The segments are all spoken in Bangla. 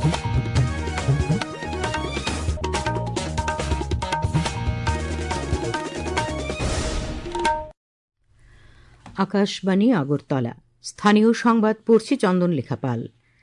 আকাশবাণী আগরতলা। স্থানীয় সংবাদ পড়ছি চন্দন লেখাপাল।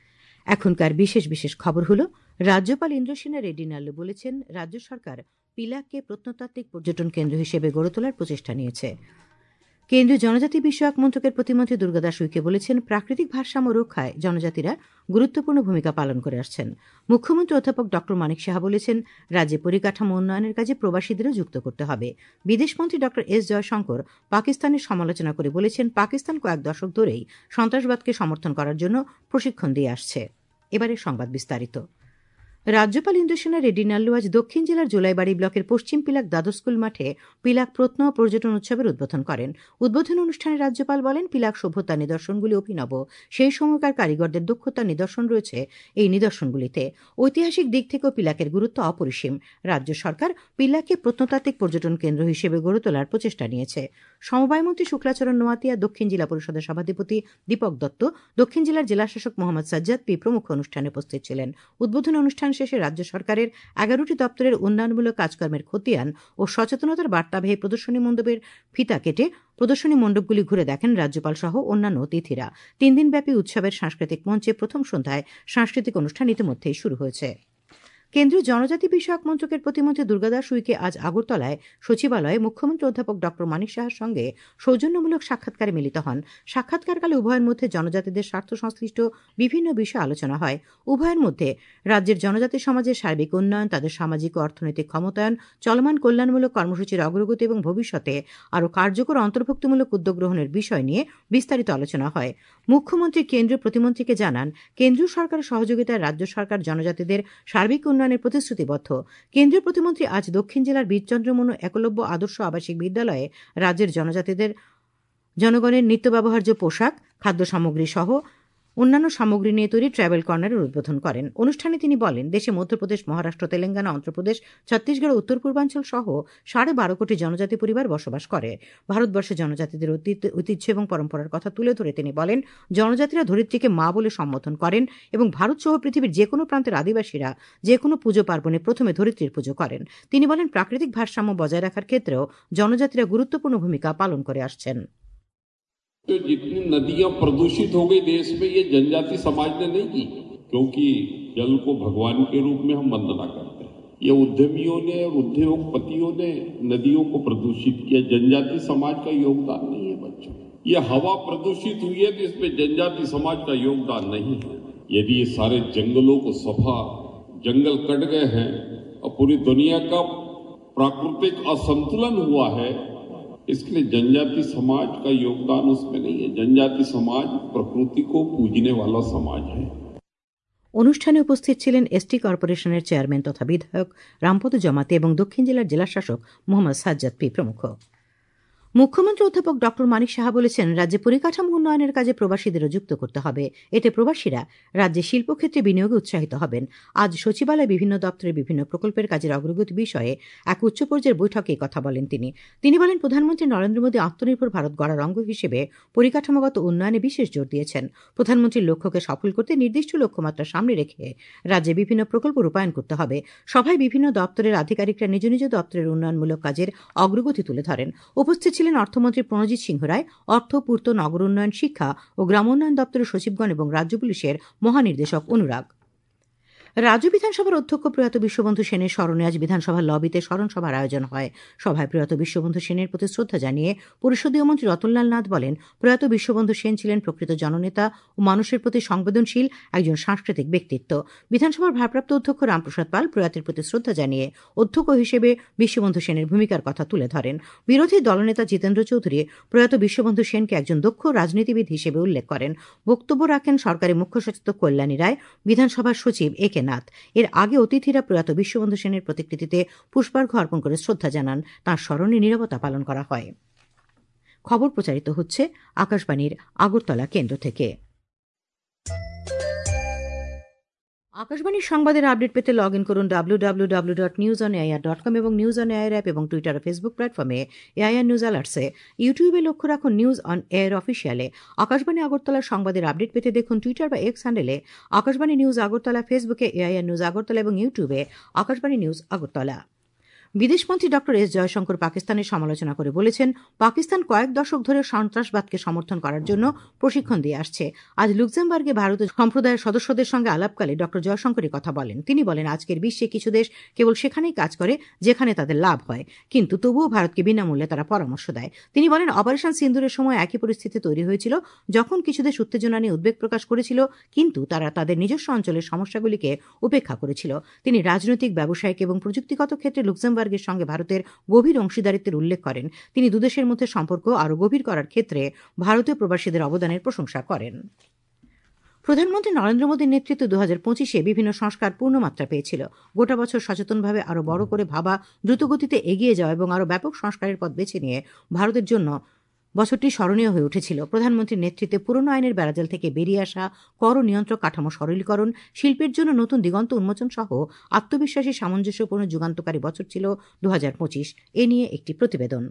এখনকার বিশেষ বিশেষ খবর হল, রাজ্যপাল ইন্দ্রসেনা রেড্ডি নাল্লু বলেছেন, রাজ্য সরকার পিলাককে প্রত্নতাত্ত্বিক পর্যটন কেন্দ্র হিসেবে গড়ে তোলার প্রচেষ্টা নিয়েছে। কেন্দ্রীয় জনজাতি বিষয়ক মন্ত্রকের প্রতিমন্ত্রী দুর্গাদাস উইকে বলেছেন, প্রাকৃতিক ভারসাম্য রক্ষায় জনজাতিরা গুরুত্বপূর্ণ ভূমিকা পালন করে আসছেন। মুখ্যমন্ত্রী অধ্যাপক ড মানিক সাহা বলেছেন, রাজ্যে পরিকাঠামো উন্নয়নের কাজে প্রবাসীদেরও যুক্ত করতে হবে। বিদেশমন্ত্রী ড এস জয়শঙ্কর পাকিস্তানের সমালোচনা করে বলেছেন, পাকিস্তান কয়েক দশক ধরেই সন্ত্রাসবাদকে সমর্থন করার জন্য প্রশিক্ষণ দিয়ে আসছে। এবারে সংবাদ বিস্তারিত। রাজ্যপাল ইন্দ্রসেনা রেড্ডি নাল্লু আজ দক্ষিণ জেলার জোলাইবাড়ি ব্লকের পশ্চিম পিলাক দ্বাদশ স্কুল মাঠে পিলাক প্রত্ন ও পর্যটন উৎসবের উদ্বোধন করেন। উদ্বোধন অনুষ্ঠানে রাজ্যপাল বলেন, পিলাক সভ্যতার নিদর্শনগুলি অভিনব। সেই সময়কার কারিগরদের দক্ষতার নিদর্শন রয়েছে এই নিদর্শনগুলিতে। ঐতিহাসিক দিক থেকেও পিলাকের গুরুত্ব অপরিসীম। রাজ্য সরকার পিলাককে প্রত্নতাত্ত্বিক পর্যটন কেন্দ্র হিসেবে গড়ে তোলার প্রচেষ্টা নিয়েছে। সমবায়মন্ত্রী শুক্লাচরণ নোয়াতিয়া, দক্ষিণ জেলা পরিষদের সভাধিপতি দীপক দত্ত, দক্ষিণ জেলার জেলাশাসক মোহাম্মদ সাজ্জাদ পি প্রমুখ অনুষ্ঠানে উপস্থিত ছিলেন। উদ্বোধনী অনুষ্ঠান শেষে রাজ্য সরকারের 11টি দপ্তরের উন্নয়নমূলক কাজকর্মের খতিয়ান ও সচেতনতার বার্তাবাহী প্রদর্শনী মণ্ডপের ফিতা কেটে প্রদর্শনী মণ্ডপগুলি ঘুরে দেখেন রাজ্যপাল সহ অন্যান্য অতিথিরা। 3 দিনব্যাপী উৎসবের সাংস্কৃতিক মঞ্চে প্রথম সন্ধ্যায় সাংস্কৃতিক অনুষ্ঠান ইতিমধ্যেই শুরু হয়েছে। কেন্দ্রীয় জনজাতি বিষয়ক মন্ত্রকের প্রতিমন্ত্রী দুর্গাদাস উইকে আজ আগরতলায় সচিবালয়ে মুখ্যমন্ত্রী অধ্যাপক ড মানিক সাহার সঙ্গে সৌজন্যমূলক সাক্ষাৎকারে মিলিত হন। সাক্ষাৎকারকালে উভয়ের মধ্যে জনজাতিদের স্বার্থ সংশ্লিষ্ট বিভিন্ন বিষয়ে আলোচনা হয়। উভয়ের মধ্যে রাজ্যের জনজাতি সমাজের সার্বিক উন্নয়ন, তাদের সামাজিক ও অর্থনৈতিক ক্ষমতায়ন, চলমান কল্যাণমূলক কর্মসূচির অগ্রগতি এবং ভবিষ্যতে আরও কার্যকর অন্তর্ভুক্তিমূলক উদ্যোগ গ্রহণের বিষয় নিয়ে বিস্তারিত আলোচনা হয়। মুখ্যমন্ত্রী কেন্দ্রীয় প্রতিমন্ত্রীকে জানান, কেন্দ্রীয় সরকারের সহযোগিতায় রাজ্য সরকার জনজাতিদের সার্বিক উন্নয়নের প্রতিশ্রুতিবদ্ধ। কেন্দ্রীয় প্রতিমন্ত্রী আজ দক্ষিণ জেলার বীরচন্দ্র মনু একলব্য আদর্শ আবাসিক বিদ্যালয়ে রাজ্যের জনগণের নিত্য ব্যবহার্য পোশাক, খাদ্য সামগ্রী সহ অন্যান্য সামগ্রী নিয়ে তৈরি ট্রাভেল কর্নারের উদ্বোধন করেন। অনুষ্ঠানে তিনি বলেন, দেশে মধ্যপ্রদেশ, মহারাষ্ট্র, তেলেঙ্গানা, অন্ধ্রপ্রদেশ, ছত্তিশগড়, উত্তর পূর্বাঞ্চল সহ 12.5 কোটি জনজাতি পরিবার বসবাস করে। ভারতবর্ষে জনজাতিদের ঐতিহ্য এবং পরম্পরার কথা তুলে ধরে তিনি বলেন, জনজাতিরা ধরিত্রীকে মা বলে সম্বোধন করেন এবং ভারত সহ পৃথিবীর যে কোনো প্রান্তের আদিবাসীরা যে কোনো পুজো পার্বণে প্রথমে ধরিত্রীর পুজো করেন। তিনি বলেন, প্রাকৃতিক ভারসাম্য বজায় রাখার ক্ষেত্রেও জনজাতিরা গুরুত্বপূর্ণ ভূমিকা পালন করে আসছেন। तो जितनी नदियां प्रदूषित हो गई देश में, ये जनजाति समाज ने नहीं की, क्योंकि जल को भगवान के रूप में हम वंदना करते हैं। ये उद्यमियों ने और उद्योगपतियों ने नदियों को प्रदूषित किया, जनजाति समाज का योगदान नहीं है बच्चों। ये हवा प्रदूषित हुई है तो इसमें जनजाति समाज का योगदान नहीं है। यदि ये सारे जंगलों को सफा, जंगल कट गए हैं और पूरी दुनिया का प्राकृतिक असंतुलन हुआ है, इसके लिए जनजाति समाज का योगदान उसमें नहीं है। जनजाति समाज प्रकृति को पूजने वाला समाज है। অনুষ্ঠানে উপস্থিত ছিলেন এসটি কর্পোরেশনের চেয়ারম্যান তথা বিধায়ক রামপদ জমাতে এবং দক্ষিণ জেলার জেলাশাসক মোহাম্মদ সাজ্জাদ পি প্রমুখ। মুখ্যমন্ত্রী অধ্যাপক ড মানিক সাহা বলেছেন, রাজ্যে পরিকাঠামো উন্নয়নের কাজে প্রবাসীদেরও যুক্ত করতে হবে। এতে প্রবাসীরা রাজ্যে শিল্পক্ষেত্রে বিনিয়োগে উৎসাহিত হবেন। আজ সচিবালয়ে বিভিন্ন দপ্তরের বিভিন্ন প্রকল্পের কাজের অগ্রগতি বিষয়ে এক উচ্চ পর্যায়ের বৈঠকে কথা বলেন তিনি বলেন, প্রধানমন্ত্রী নরেন্দ্র মোদী আত্মনির্ভর ভারত গড়ার অঙ্গ হিসেবে পরিকাঠামোগত উন্নয়নে বিশেষ জোর দিয়েছেন। প্রধানমন্ত্রীর লক্ষ্যকে সফল করতে নির্দিষ্ট লক্ষ্যমাত্রা সামনে রেখে রাজ্যে বিভিন্ন প্রকল্প রূপায়ণ করতে হবে। সভায় বিভিন্ন দপ্তরের আধিকারিকরা নিজ নিজ দপ্তরের উন্নয়নমূলক কাজের অগ্রগতি তুলে ধরেন। উপস্থিত ছিলেন অর্থমন্ত্রী প্রণজিৎ সিংহ রায়, অর্থ, পূর্ত, নগর উন্নয়ন, শিক্ষা ও গ্রামোন্নয়ন দপ্তরের সচিবগণ এবং রাজ্য পুলিশের মহানির্দেশক অনুরাগ। রাজ্য বিধানসভার অধ্যক্ষ প্রয়াত বিশ্ববন্ধু সেনের স্মরণে আজ বিধানসভার লবিতে স্মরণ সভার আয়োজন হয়। সভায় প্রয়াত বিশ্ববন্ধু সেনের প্রতি শ্রদ্ধা জানিয়ে পরিষদীয় মন্ত্রী রতনলাল নাথ বলেন, প্রয়াত বিশ্ববন্ধু সেন ছিলেন প্রকৃত জননেতা ও মানুষের প্রতি সংবেদনশীল একজন সাংস্কৃতিক ব্যক্তিত্ব। বিধানসভার ভারপ্রাপ্ত অধ্যক্ষ রামপ্রসাদ পাল প্রয়াতের প্রতি শ্রদ্ধা জানিয়ে অধ্যক্ষ হিসেবে বিশ্ববন্ধু সেনের ভূমিকার কথা তুলে ধরেন। বিরোধী দলনেতা জিতেন্দ্র চৌধুরী প্রয়াত বিশ্ববন্ধু সেনকে একজন দক্ষ রাজনীতিবিদ হিসেবে উল্লেখ করেন। বক্তব্য রাখেন সরকারি মুখ্য সচেতক কল্যাণী রায়, বিধানসভার সচিব এ কে নাথ। এর আগে অতিথিরা প্রয়াত বিশ্ববন্ধু সেনের প্রতিকৃতিতে পুষ্পার্ঘ্য অর্পণ করে শ্রদ্ধা জানান। তাঁর স্মরণে নীরবতা পালন করা হয়। খবর প্রচারিত হচ্ছে আকাশবাণীর আগরতলা কেন্দ্র থেকে। আকাশবাণীর সংবাদের আপডেট পেতে লগ ইন করুন www.newsonair.com এবং নিউজ অন এয়ার অ্যাপ এবং টুইটার ও ফেসবুক প্ল্যাটফর্মে এআইআর নিউজ অ্যালার্টসে। ইউটিউবে লক্ষ্য রাখুন নিউজ অন এয়ার অফিসিয়ালে। আকাশবাণী আগরতলার সংবাদের আপডেট পেতে দেখুন টুইটার বা এক্স হ্যান্ডেলে আকাশবাণী নিউজ আগরতলা, ফেসবুকে এআইআর নিউজ আগরতলা এবং ইউটিউবে আকাশবাণী নিউজ আগরতলা। বিদেশমন্ত্রী ডক্টর এস জয়শঙ্কর পাকিস্তানের সমালোচনা করে বলেছেন, পাকিস্তান কয়েক দশক ধরে সন্ত্রাসবাদকে সমর্থন করার জন্য প্রশিক্ষণ দিয়ে আসছে। আজ লুক্সেমবার্গে ভারতীয় সম্প্রদায়ের সদস্যদের সঙ্গে আলাপকালে ডক্টর জয়শঙ্কর কথা বলেন। তিনি বলেন, আজকের বিশ্বে কিছু দেশ কেবল সেখানেই কাজ করে যেখানে তাদের লাভ হয়, কিন্তু তবুও ভারতকে বিনামূল্যে তারা পরামর্শ দেয়। তিনি বলেন, অপারেশন সিন্দুরের সময় একই পরিস্থিতি তৈরি হয়েছিল, যখন কিছু দেশ উত্তেজনা নিয়ে উদ্বেগ প্রকাশ করেছিল, কিন্তু তারা তাদের নিজস্ব অঞ্চলের সমস্যাগুলিকে উপেক্ষা করেছিল। তিনি রাজনৈতিক, ব্যবসায়িক এবং প্রযুক্তিগত ক্ষেত্রে লুক্সেমবার্গের সঙ্গে ভারতের গভীর অংশীদারিত্বের উল্লেখ করেন। তিনি দুদেশের মধ্যে সম্পর্ক আরও গভীর করার ক্ষেত্রে ভারতীয় প্রবাসীদের অবদানের প্রশংসা করেন। প্রধানমন্ত্রী নরেন্দ্র মোদীর নেতৃত্বে 2025-এ বিভিন্ন সংস্কার পূর্ণমাত্রা পেয়েছিল। গোটা বছর সচেতনভাবে আরও বড় করে ভাবা, দ্রুতগতিতে এগিয়ে যাওয়া এবং আরও ব্যাপক সংস্কারের পথ বেছে নিয়ে ভারতের জন্য বছরটি স্মরণীয় হয়ে উঠেছিল। প্রধানমন্ত্রীর নেতৃত্বে পুরনো আইনের বেড়াজাল থেকে বেরিয়ে আসা, কর নিয়ন্ত্রক কাঠামো সরলীকরণ, শিল্পের জন্য নতুন দিগন্ত উন্মোচন সহ আত্মবিশ্বাসী, সামঞ্জস্যপূর্ণ, যুগান্তকারী বছর ছিল 2025। এ নিয়ে একটি প্রতিবেদন।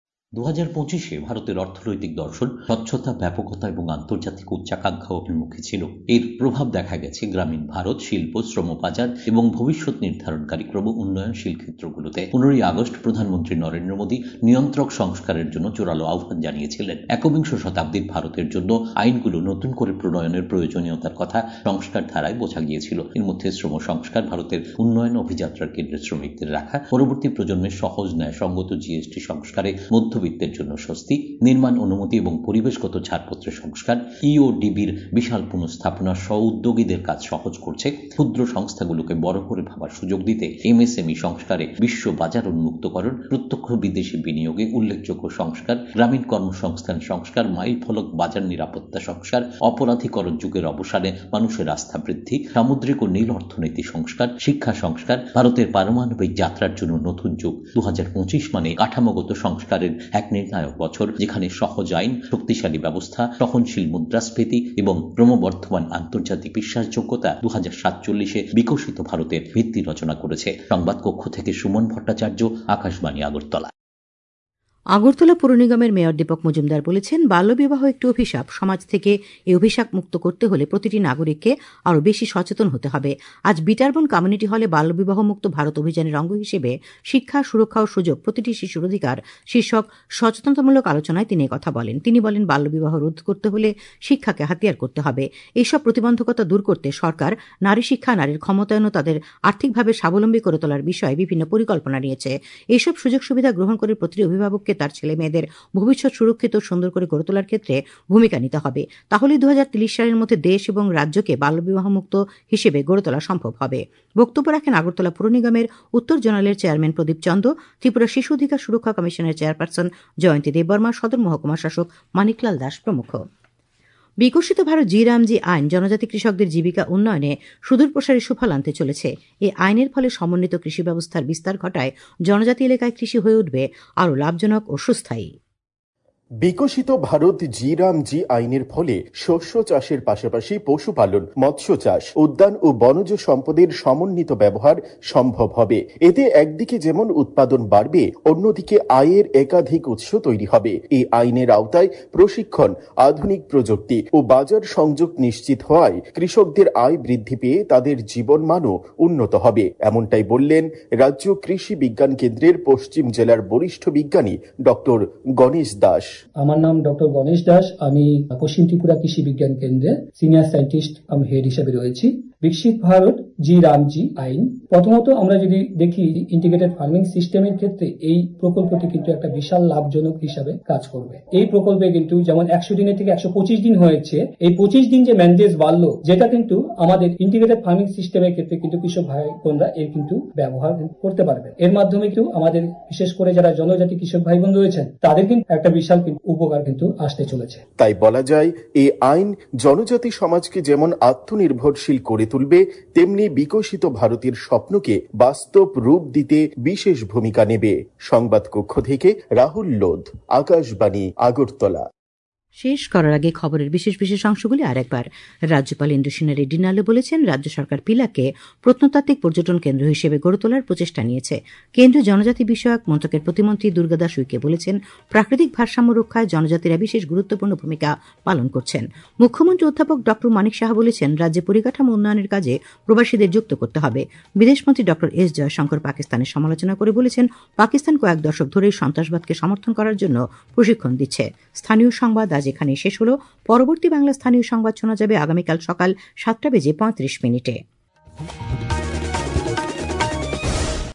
2025-এ ভারতের অর্থনৈতিক দর্শন স্বচ্ছতা, ব্যাপকতা এবং আন্তর্জাতিক উচ্চাকাঙ্ক্ষা অভিমুখী ছিল। এর প্রভাব দেখা গেছে গ্রামীণ ভারত, শিল্প, শ্রম বাজার এবং ভবিষ্যৎ নির্ধারণকারী ক্রম উন্নয়নশীল ক্ষেত্রগুলোতে। 15ই আগস্ট প্রধানমন্ত্রী নরেন্দ্র মোদী নিয়ন্ত্রক সংস্কারের জন্য জোরালো আহ্বান জানিয়েছিলেন। একবিংশ শতাব্দীর ভারতের জন্য আইনগুলো নতুন করে প্রণয়নের প্রয়োজনীয়তার কথা সংস্কার ধারায় বোঝা গিয়েছিল। এর মধ্যে শ্রম সংস্কার, ভারতের উন্নয়ন অভিযাত্রার কেন্দ্রে শ্রমিকদের রাখা, পরবর্তী প্রজন্মের সহজ ন্যায়সঙ্গত জিএসটি সংস্কারে মধ্যবিত্তের জন্য স্বস্তি, নির্মাণ অনুমতি এবং পরিবেশগত ছাড়পত্রের সংস্কার, ইওডিবির বিশাল পুনঃস্থাপনা স্ব-উদ্যোগীদের কাজ সহজ করছে, ক্ষুদ্র সংস্থাগুলোকে বড় করে ভাবার সুযোগ দিতে এমএসএমই সংস্কারে বিশ্ব বাজার উন্মুক্তকরণ, প্রত্যক্ষ বিদেশি বিনিয়োগে উল্লেখযোগ্য সংস্কার, গ্রামীণ কর্মসংস্থান সংস্কার, মাইল ফলক বাজার নিরাপত্তা সংস্কার, অপরাধীকরণ যুগের অবসানে মানুষের আস্থা বৃদ্ধি, সামুদ্রিক ও নীল অর্থনীতি সংস্কার, শিক্ষা সংস্কার, ভারতের পারমাণবিক যাত্রার জন্য নতুন যুগ। 2025 মানে কাঠামোগত সংস্কারের এক নির্ণায়ক বছর, যেখানে সহজ আইন, শক্তিশালী ব্যবস্থা, সহনশীল মুদ্রাস্ফীতি এবং ক্রমবর্ধমান আন্তর্জাতিক বিশ্বাসযোগ্যতা 2047-এ বিকশিত ভারতের ভিত্তি রচনা করেছে। সংবাদ কক্ষ থেকে সুমন ভট্টাচার্য, আকাশবাণী আগরতলা। আগরতলা পৌর নিগমের মেয়র দীপক মজুমদার বলেছেন, বাল্যবিবাহ একটি অভিশাপ। সমাজ থেকে এই অভিশাপ মুক্ত করতে হলে প্রতিটি নাগরিককে আরও বেশি সচেতন হতে হবে। আজ বিটারবন কমিউনিটি হলে বাল্যবিবাহ মুক্ত ভারত অভিযানের অঙ্গ হিসেবে শিক্ষা, সুরক্ষা ও সুযোগ, প্রতিটি শিশুর অধিকার শীর্ষক সচেতনতামূলক আলোচনায় তিনি কথা বলেন। তিনি বলেন, বাল্যবিবাহ রোধ করতে হলে শিক্ষাকে হাতিয়ার করতে হবে। এইসব প্রতিবন্ধকতা দূর করতে সরকার নারী শিক্ষা, নারীর ক্ষমতায়ন ও তাদের আর্থিকভাবে স্বাবলম্বী করে তোলার বিষয়ে বিভিন্ন পরিকল্পনা নিয়েছে। এইসব সুযোগ সুবিধা গ্রহণ করে প্রতিটি অভিভাবককে তার ছেলে মেয়েদের ভবিষ্যৎ সুরক্ষিত সুন্দর করে গড়ে তোলার ক্ষেত্রে ভূমিকা নিতে হবে। তাহলে 2030 সালের মধ্যে দেশ এবং রাজ্যকে বাল্যবিবাহ মুক্ত হিসেবে গড়ে তোলা সম্ভব হবে। বক্তব্য রাখেন আগরতলা পৌর নিগমের উত্তর জোনালের চেয়ারম্যান প্রদীপ চন্দ, ত্রিপুরা শিশু অধিকার সুরক্ষা কমিশনের চেয়ারপারসন জয়ন্তী দেববর্মা, সদর মহকুমা শাসক মানিকলাল দাস প্রমুখ। বিকশিত ভারত জি রামজি আইন জনজাতি কৃষকদের জীবিকা উন্নয়নে সুদূর প্রসারী সুফল আনতে চলেছে। এই আইনের ফলে সমন্বিত কৃষি ব্যবস্থার বিস্তার ঘটায় জনজাতি এলাকায় কৃষি হয়ে উঠবে আরও লাভজনক ও সুস্থায়ী। বিকশিত ভারত জি রামজি আইনের ফলে শস্য চাষের পাশাপাশি পশুপালন, মৎস্য চাষ, উদ্যান ও বনজ সম্পদের সমন্বিত ব্যবহার সম্ভব হবে। এতে একদিকে যেমন উৎপাদন বাড়বে, অন্যদিকে আয়ের একাধিক উৎস তৈরি হবে। এই আইনের আওতায় প্রশিক্ষণ, আধুনিক প্রযুক্তি ও বাজার সংযোগ নিশ্চিত হওয়ায় কৃষকদের আয় বৃদ্ধি পেয়ে তাদের জীবনমানও উন্নত হবে। এমনটাই বললেন রাজ্য কৃষি বিজ্ঞান কেন্দ্রের পশ্চিম জেলার বরিষ্ঠ বিজ্ঞানী ডক্টর গণেশ দাস। আমার নাম ডক্টর গণেশ দাস। আমি পশ্চিম ত্রিপুরা কৃষি বিজ্ঞান কেন্দ্রে সিনিয়র সায়েন্টিস্ট হেড হিসেবে রয়েছি। বিকশিত ভারত জি রামজি আইন, প্রথমত আমরা যদি দেখি ইন্টিগ্রেটেড ফার্মিং সিস্টেমের ক্ষেত্রে এই প্রকল্পটি কিন্তু একটা বিশাল লাভজনক হিসাবে কাজ করবে। এই প্রকল্পে কিন্তু যেমন 100 দিনের থেকে 125 দিন হয়েছে, এই 25 দিন যে ম্যান্ডেজ বাড়লো, যেটা কিন্তু আমাদের ইন্টিগ্রেটেড ফার্মিং সিস্টেমের ক্ষেত্রে কিন্তু কৃষক ভাই বোনরা এর কিন্তু ব্যবহার করতে পারবে। এর মাধ্যমে কিন্তু আমাদের বিশেষ করে যারা জনজাতি কৃষক ভাই বোন রয়েছেন তাদের কিন্তু একটা বিশাল উপকার কিন্তু আসতে চলেছে। তাই বলা যায়, এই আইন জনজাতি সমাজকে যেমন আত্মনির্ভরশীল করে তুলবে, তেমনি বিকশিত ভারতের স্বপ্নকে বাস্তব রূপ দিতে বিশেষ ভূমিকা নেবে। সংবাদ কক্ষ থেকে রাহুল লোধ, আকাশবাণী আগরতলা। শেষ করার আগে খবরের বিশেষ বিশেষ অংশগুলি আরেকবার। রাজ্যপাল ইন্দ্রসেনা রেড্ডি নালে বলেছেন, রাজ্য সরকার পিলাকে প্রত্নতাত্ত্বিক পর্যটন কেন্দ্র হিসেবে গড়ে তোলার প্রচেষ্টা নিয়েছে। কেন্দ্রীয় জনজাতি বিষয়ক মন্ত্রকের প্রতিমন্ত্রী দুর্গাদাস উইকে বলেছেন, প্রাকৃতিক ভারসাম্য রক্ষায় জনজাতিরা বিশেষ গুরুত্বপূর্ণ ভূমিকা পালন করছেন। মুখ্যমন্ত্রী অধ্যাপক ড মানিক সাহা বলেছেন, রাজ্যে পরিকাঠামো উন্নয়নের কাজে প্রবাসীদের যুক্ত করতে হবে। বিদেশমন্ত্রী ড এস জয়শঙ্কর পাকিস্তানের সমালোচনা করে বলেছেন, পাকিস্তান কয়েক দশক ধরেই সন্ত্রাসবাদকে সমর্থন করার জন্য প্রশিক্ষণ দিচ্ছে। স্থানীয় সংবাদ আজ এখানে শেষ হল। পরবর্তী বাংলা স্থানীয় সংবাদ শোনা যাবে আগামীকাল সকাল 7:35 মিনিটে।